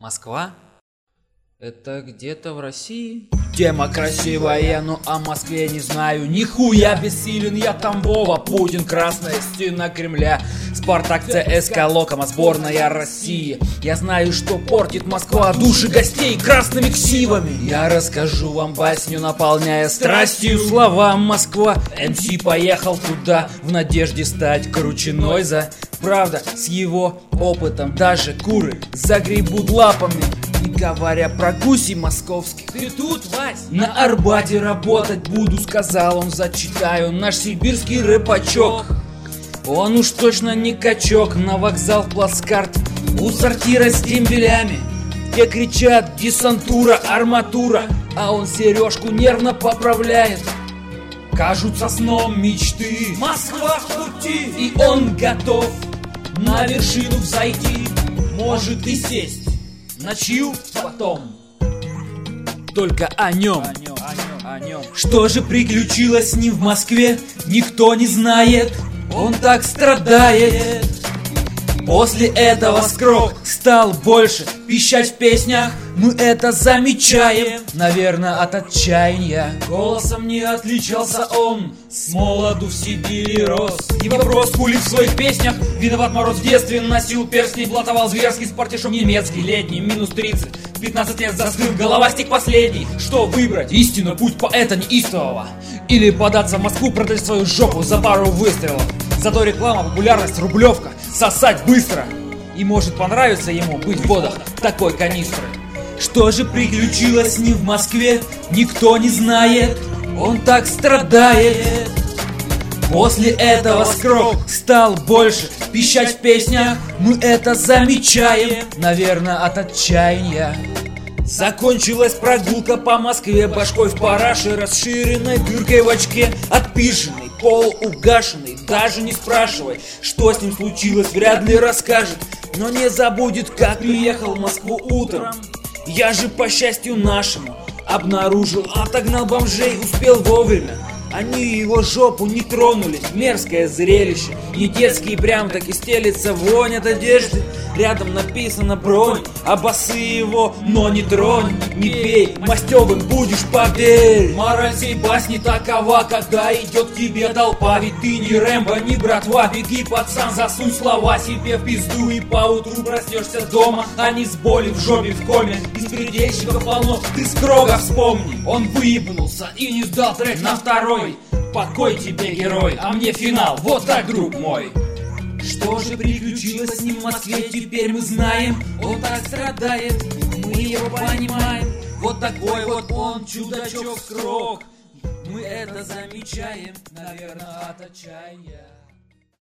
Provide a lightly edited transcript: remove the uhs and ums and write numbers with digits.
Москва? Это где-то в России? Тема красивая, но о Москве не знаю. Нихуя бессилен я Тамбова. Путин, Красная Стена Кремля, Спартак, ЦСКА, Локомо, сборная России. Я знаю, что портит Москва души гостей красными ксивами. Я расскажу вам басню, наполняя страстью слова. Москва, МС поехал туда в надежде стать круче за. Правда, с его опытом даже куры загребут лапами. Не говоря про гусей московских. Ты тут, Вась? На Арбате работать буду, сказал он, зачитаю наш сибирский рэпачок. Он уж точно не качок. На вокзал плацкарт у сортира с дембелями, где кричат десантура, арматура, а он сережку нервно поправляет. Кажутся сном мечты. Москва в пути, и он готов на вершину взойти. Может и сесть, ночью потом. Только о нем. Что же приключилось с ним в Москве, никто не знает. Он так страдает. После этого скрок стал больше пищать в песнях. Мы это замечаем, наверное, от отчаяния. Голосом не отличался он, с молоду в Сибири рос. И вопрос пули в своих песнях. Виноват мороз в детстве, носил перстни, блатовал зверский, спортишом немецкий, летний, минус 30. 15 лет застыл, головастик последний. Что выбрать? Истинно, путь поэта неистового, или податься в Москву, продать свою жопу за пару выстрелов. Зато реклама, популярность, рублевка, сосать быстро. И может понравиться ему быть в водах такой канистры. Что же приключилось с ним в Москве, никто не знает. Он так страдает. После этого скрок стал больше пищать в песнях. Мы это замечаем, наверное, от отчаяния. Закончилась прогулка по Москве, башкой в параше, расширенной дыркой в очке. Отпиженный, полуугашенный, даже не спрашивай, что с ним случилось, вряд ли расскажет. Но не забудет, как приехал в Москву утром. Я же, по счастью нашему, обнаружил, отогнал бомжей, успел вовремя. Они его жопу не тронули, мерзкое зрелище. Не детский, прям-таки стелится вонь от одежды. Рядом написано бронь, а басы его, но не тронь, не бей, мастёвым будешь, поверь. Мораль сей басни такова, когда идет к тебе толпа. Ведь ты не Рэмбо, не братва, беги, пацан, засунь слова себе в пизду. И поутру проснешься дома, а не с боли в жопе в коме. Беспредельщиков полно, ты Скрога вспомни. Он выебнулся и не сдал трек на второй. Покой тебе, герой, а мне финал, вот так, друг мой. Что же приключилось с ним в Москве, теперь мы знаем. Он так страдает, мы его понимаем. Вот такой вот он, чудачок Скрог. Мы это замечаем, наверное, от отчаяния.